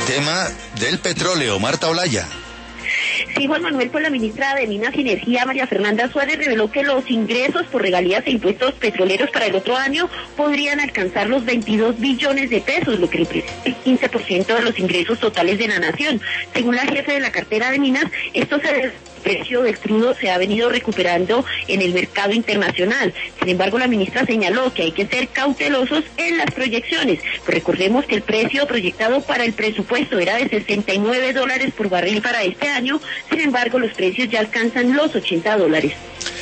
Tema del petróleo, Marta Olaya. Sí, Juan Manuel, pues la ministra de Minas y Energía, María Fernanda Suárez, reveló que los ingresos por regalías e impuestos petroleros para el otro año podrían alcanzar los 22 billones de pesos, lo que representa el 15% de los ingresos totales de la nación. Según la jefe de la cartera de Minas, esto se debe el precio del crudo se ha venido recuperando en el mercado internacional. Sin embargo, la ministra señaló que hay que ser cautelosos en las proyecciones. Pues recordemos que el precio proyectado para el presupuesto era de $69 por barril para este año. Sin embargo, los precios ya alcanzan los $80.